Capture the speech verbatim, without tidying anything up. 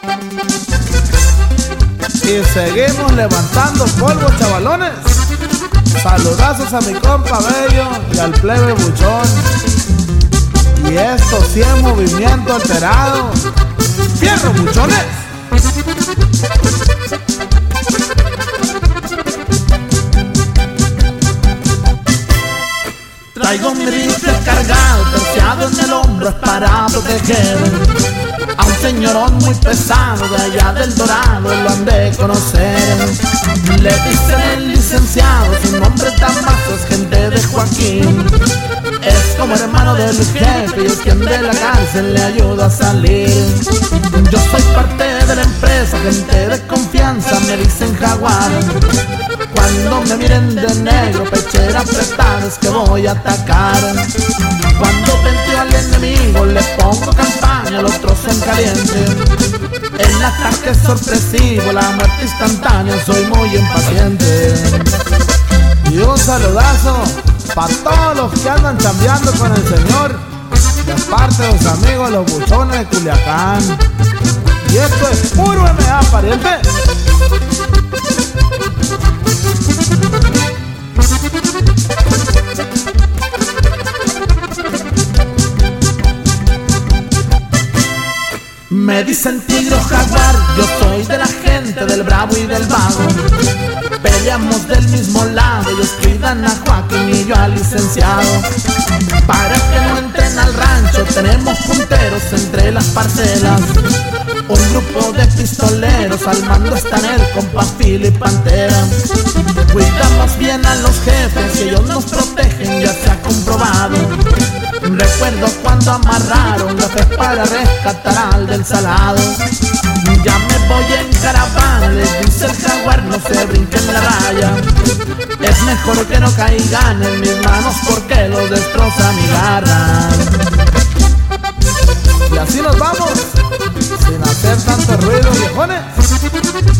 Y seguimos levantando polvo, chavalones. Saludazos a mi compa Bello y al plebe buchón. Y esto sí es movimiento alterado. ¡Fierro, buchones! Traigo mi rifle cargado, terciado en el hombro, es para proteger a un señorón muy pesado de allá del Dorado, lo han de conocer. Le dicen el licenciado, su nombre tan bajo es gente de Joaquín. Es como hermano del jefe y es quien de la cárcel le ayuda a salir. Yo soy parte de la empresa, gente de confianza, me dicen Jaguar. Cuando me miren de negro, pechera apretada, es que voy a atacar. Cuando venteo al enemigo, le pongo campaña, los trozos en caliente. El ataque es sorpresivo, la muerte instantánea, soy muy impaciente. Y un saludazo para todos los que andan chambeando con el señor, de parte de los amigos los buchones de Culiacán. Y esto es puro M A, pariente. Me dicen tigre o jaguar, yo soy de la gente del bravo y del vago. Peleamos del mismo lado, ellos cuidan a Joaquín y yo al licenciado. Para que no entren al rancho, tenemos punteros entre las parcelas. Un grupo de pistoleros, al mando están el compa Phil y Pantera. Cuidamos bien a los jefes y ellos nos protegen, ya se ha comprobado. Recuerdo cuando amarraron la fe para rescatar al del Salado. Ya me voy en caravana, les dice el Jaguar, no se brinquen la raya. Es mejor que no caigan en mis manos porque los destroza mi garra. Y así nos vamos, sin hacer tanto ruido, viejones.